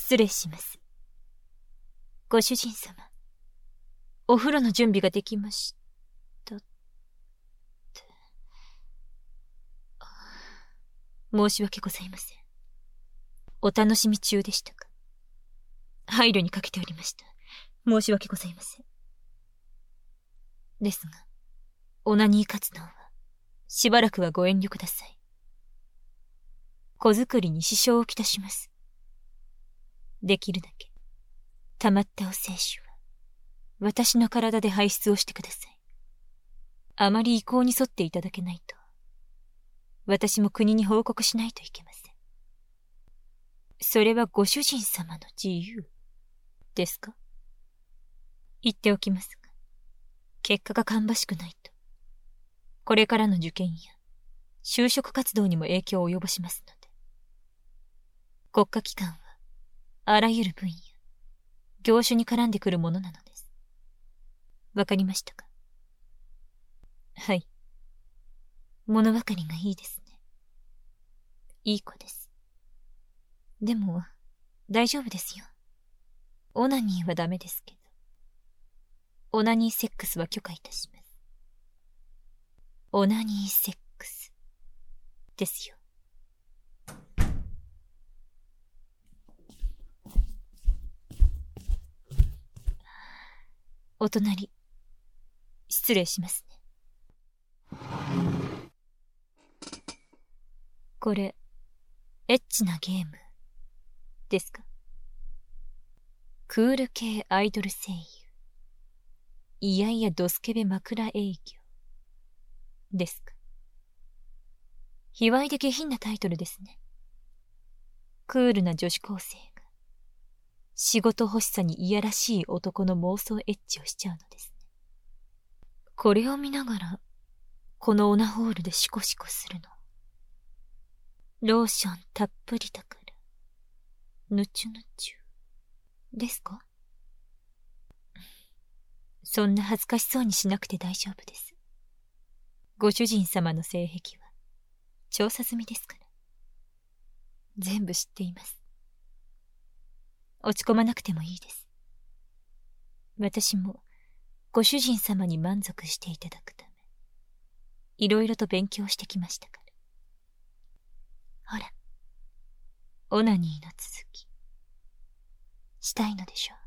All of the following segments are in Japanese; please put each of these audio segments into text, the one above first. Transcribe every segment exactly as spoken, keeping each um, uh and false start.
失礼します。ご主人様、お風呂の準備ができましたって。申し訳ございません。お楽しみ中でしたか。配慮にかけておりました。申し訳ございません。ですが、オナニー活動は、しばらくはご遠慮ください。子作りに支障をきたします。できるだけ、溜まったお精子は、私の体で排出をしてください。あまり意向に沿っていただけないと、私も国に報告しないといけません。それはご主人様の自由、ですか？言っておきますが、結果が芳しくないと、これからの受験や就職活動にも影響を及ぼしますので、国家機関はあらゆる分野、業種に絡んでくるものなのです。わかりましたか？はい。物分かりがいいですね。いい子です。でも、大丈夫ですよ。オナニーはダメですけど。オナニーセックスは許可いたします。オナニーセックスですよ。お隣、失礼しますね。これ、エッチなゲームですか？クール系アイドル声優。いやいやドスケベ枕営業。ですか。卑猥で下品なタイトルですね。クールな女子高生が、仕事欲しさにいやらしい男の妄想エッチをしちゃうのですね。これを見ながら、このオナホールでシコシコするの。ローションたっぷりだから、ぬちゅぬちゅ。ですか？そんな恥ずかしそうにしなくて大丈夫です。ご主人様の性癖は、調査済みですから。全部知っています。落ち込まなくてもいいです。私も、ご主人様に満足していただくため、いろいろと勉強してきましたから。ほら、オナニーの続き、したいのでしょう。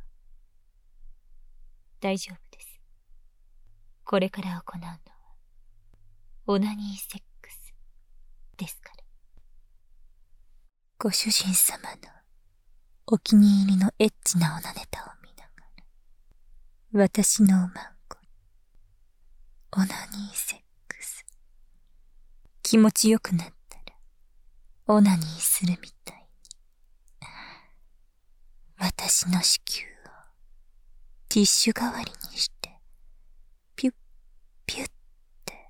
大丈夫です。これから行うのは、オナニーセックスですから。ご主人様のお気に入りのエッチなオナネタを見ながら、私のおまんこ、オナニーセックス、気持ちよくなったら、オナニーするみたいに、私の子宮をティッシュ代わりにして、ピュッピュッって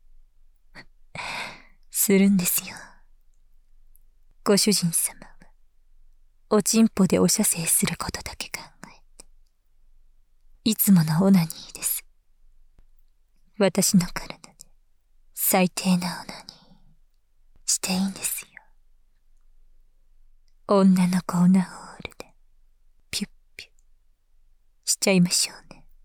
するんですよ。ご主人様はおちんぽでお射精することだけ考えて、いつものオナニーです。私の体で最低なオナニーしていいんですよ。女の子オナホールでピュッピュッしちゃいましょうね。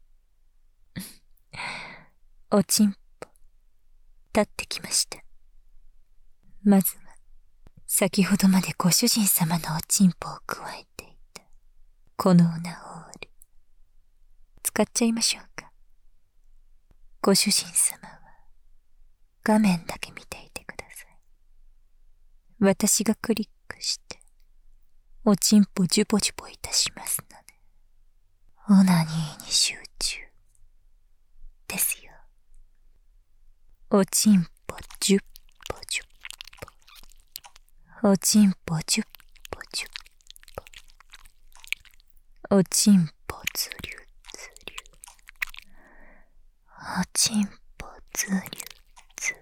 おちんぽ立ってきました。まずは先ほどまでご主人様のおちんぽをくわえていたこのオナホール使っちゃいましょうか。ご主人様は画面だけ見ていてください。私がクリックしておちんぽジュポジュポいたしますので、オナニーに集中ですよ。おちんぽジュッポジュッポ、おちんぽジュッポジュッポ、おちんぽズリュズリュ、おちんぽズリュズ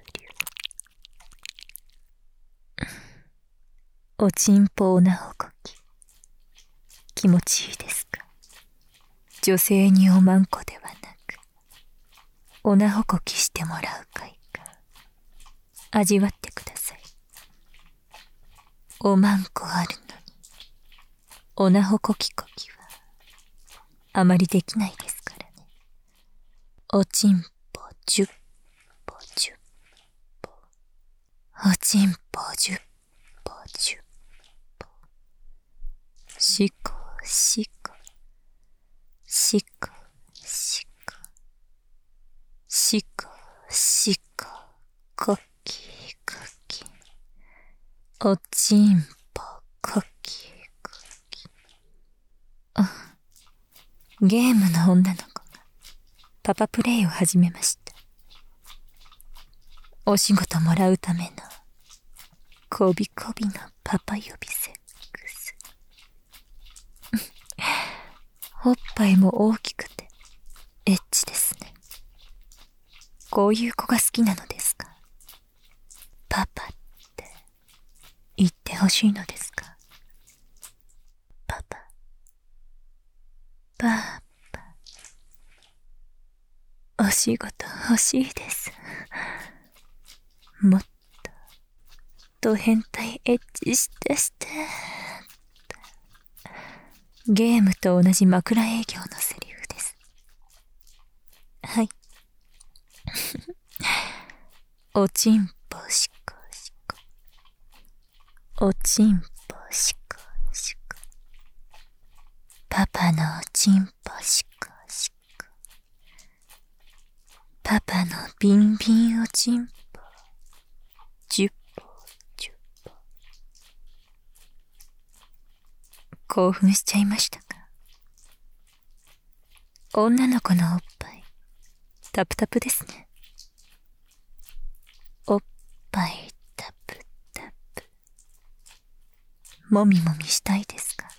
リュ、おちんぽオナホコキ、気持ちいいですか？女性におまんこではなく、オナホコキしてもらう快感、味わってください。おまんこあるのに、 おなほこきこきはあまりできないですからね。おちんぽじゅっぽじゅっぽ、おちんぽじゅっぽじゅっぽ、しこしこしこしこしこしここきこき、おちんぽこきこき。あ、ゲームの女の子がパパプレイを始めました。お仕事もらうためのこびこびのパパ呼びセックス。おっぱいも大きくてエッチですね。こういう子が好きなのですか？パパって言ってほしいのですか？パパ、パパ、お仕事欲しいです。もっと、と変態エッチしてして。ゲームと同じ枕営業のセリフです。はい。おちんぽしこしこ。おちんぽしこしこ。パパのおちんぽしこしこ。パパのビンビンおちんぽ。じゅっぽじゅっぽ。興奮しちゃいましたか？女の子のおっぱいタプタプですね。おっぱいタプタプ。もみもみしたいですか？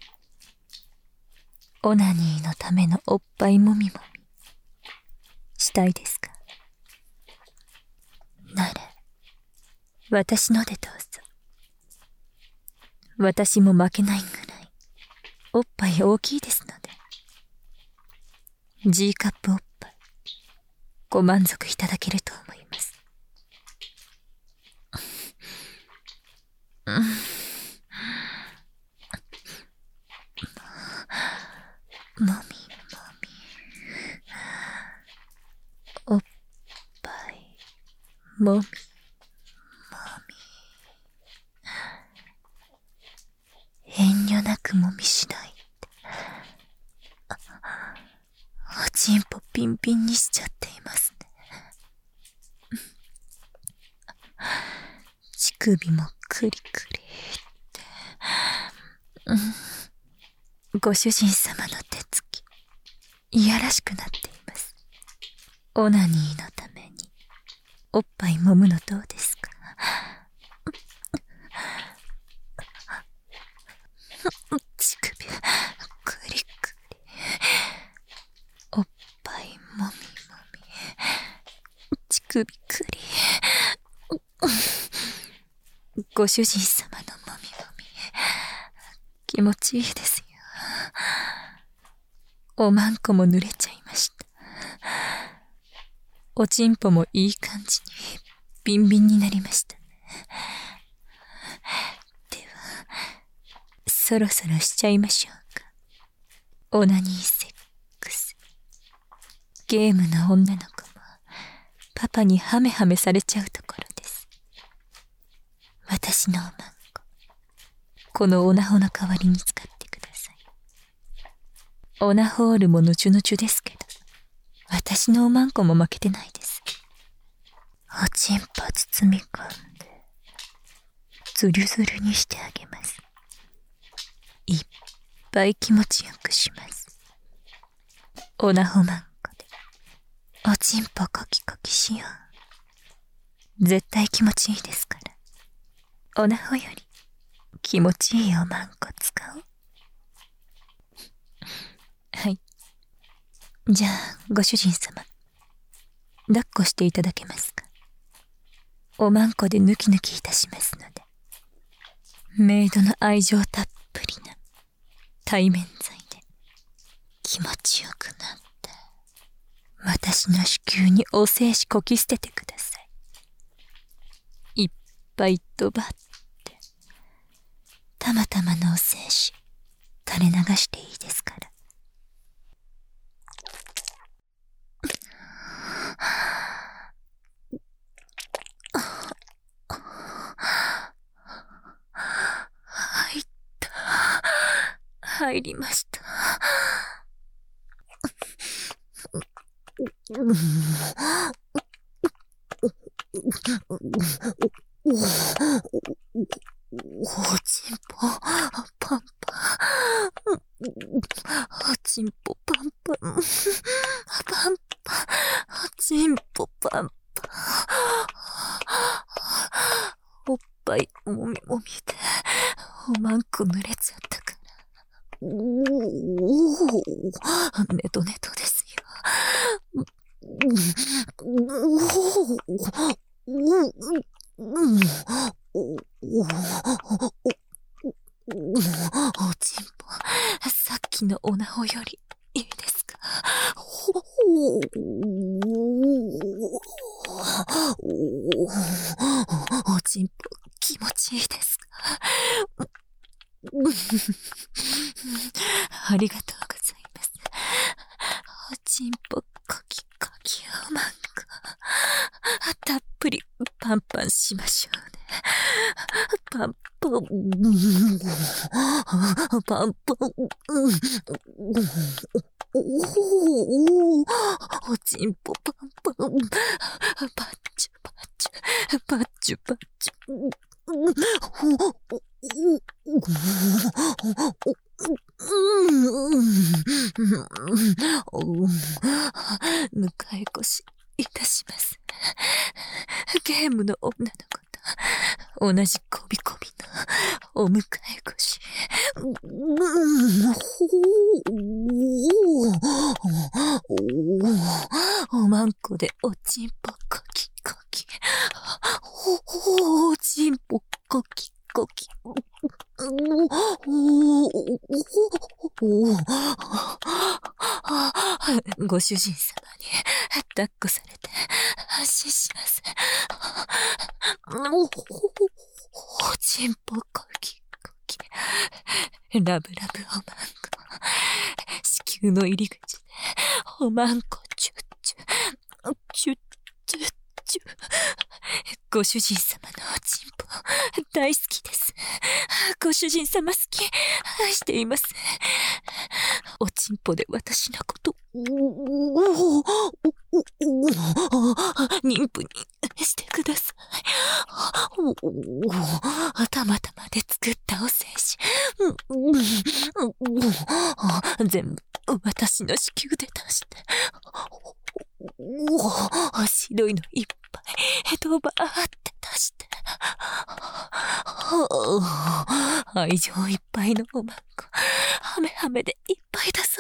オナニーのためのおっぱいもみもみしたいですか？なら私のでどうぞ。私も負けないぐらいおっぱい大きいですので、 G カップおっぱいご満足いただけると思います。もみもみ、おっぱいもみもみ、遠慮なくもみしないって、おちんぽピンピンにしちゃっていますね。乳首もクリクリって、うん、ご主人様の手つきいやらしくなっています。オナニーのためにおっぱい揉むのどうですか？乳首クリクリ、おっぱいもみもみ、乳首クリ、ご主人様のもみもみ気持ちいいですよ。おまんこも濡れちゃいました。おちんぽもいい感じにビンビンになりましたね。ではそろそろしちゃいましょうか。オナニーセックス。ゲームの女の子もパパにハメハメされちゃうところです。私のおまんこ、このオナホの代わりに使ってください。オナホールもヌチュヌチュですけど、私のおまんこも負けてないです。おちんぽ包み込んでズルズルにしてあげます。いっぱい気持ちよくします。オナホマンコでおちんぽコキコキしよう。絶対気持ちいいですから、オナホより気持ちいいおまんこ使おう。はい。じゃあご主人様、抱っこしていただけますか？おまんこでヌキヌキいたしますので、メイドの愛情たっぷりな対面剤で気持ちよくなって私の子宮にお精子こき捨ててください。いっぱいドバってたまたまのお精子垂れ流していいですから。入った。入りました。おちんぽパンパン、おちんぽパンパン、パンパン、おちんぽパンパン、おっぱいもみもみでおまんこ濡れちゃったから、おー、ネトネトですよ。おちんぽ、さっきのおなほよりいいですか？おちんぽ気持ちいいですか？ありがとうございます。おちんぽコキコキおまんこ、たっぷりパンパンしましょうね。パンパン、パンパン、おちんぽパンパン、パッチュパッチュ、パッチュパッチュ。迎え越しいたします。ゲームの女の子と同じこびこびのお迎え越し。おまんこでおちんぽコキコキ。おちんぽコキコキ。ご主人様に抱っこされて安心します。おちんぽコキコキ。ラブラブおまんこ。子宮の入り口でおまんこチュッチュチュッチュッチュ。ご主人様のおちんぽ大好きです。ご主人様好き。愛しています。おちんぽで私のこと妊婦にしてください。たまたまで作ったお精子全部私の子宮で出して白いのいっぱいドバーって出して愛情いっぱいのおまんこ、ハメハメでいっぱいだぞ。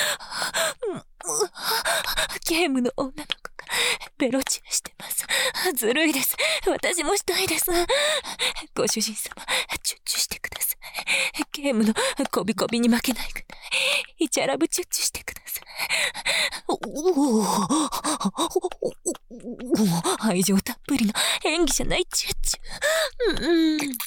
ゲームの女の子がベロチューしてます。ずるいです。私もしたいです。ご主人様、チュッチュしてください。ゲームのこびこびに負けないくらい、イチャラブチュッチュしてください。愛情たっぷりの演技じゃないチュッチュ。うんうん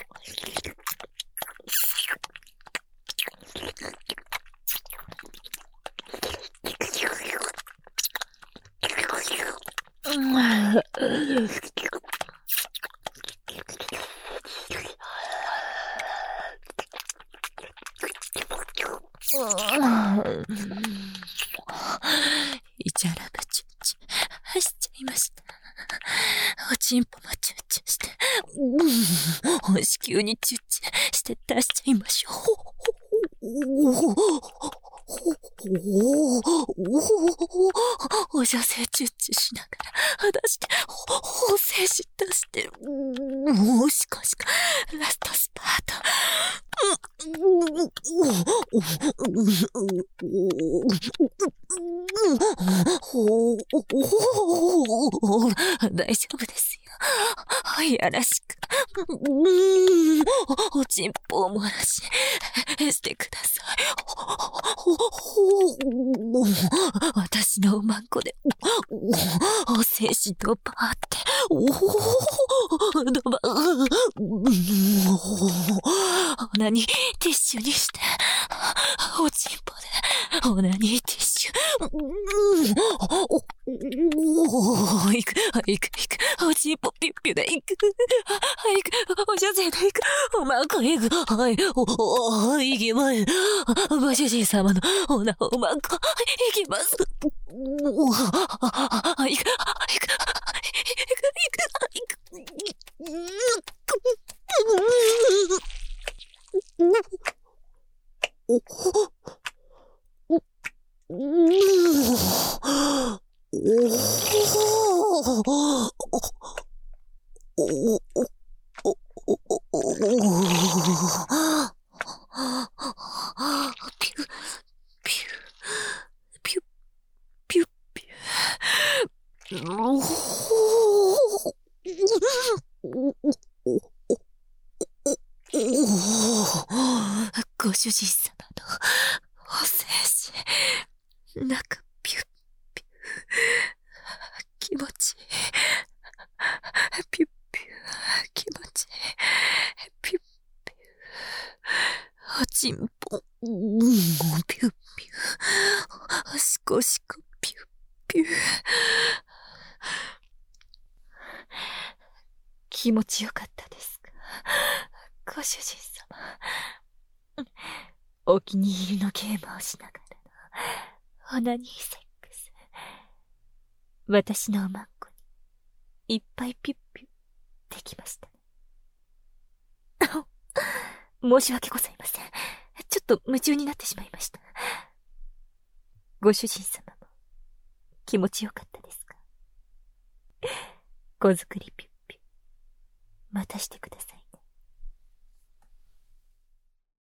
イチャラブチュッチュしちゃいました。おちんぽもチュッチュして、子宮にチュッチュして出しちゃいましょう。お女性チュッチュしながら出して、お精子出して、もうしかしかラストスパート。大丈夫ですよ。いやらしく。おちんぽを漏らし、してください。私のおまんこで、お精子ドバーって、ドバー。 オナニーティッシュにして、おちんぽで、オナニーティッシュ。お、お、いく、いく、いく、おちんぽピュッピュでいく、いく、おしゃせでいく、おまんこいく、はい、お、お、いきます。ご主人様のおな、おまんこ、いきます。お、いく、いく、いく、いく、いく、いく、ご主人様のお精子、中ピュッピュ気持ちいい。ピュッピュ気持ちいい。ピュッピュおちんぽピュッピュシコシコピュッピュ気持ちよかったですか、ご主人様。お気に入りのゲームをしながらのオナニーセックス。私のおまんこにいっぱいピュッピュッできましたね。申し訳ございません。ちょっと夢中になってしまいました。ご主人様も気持ちよかったですか。子作りピュッピュッまたしてください。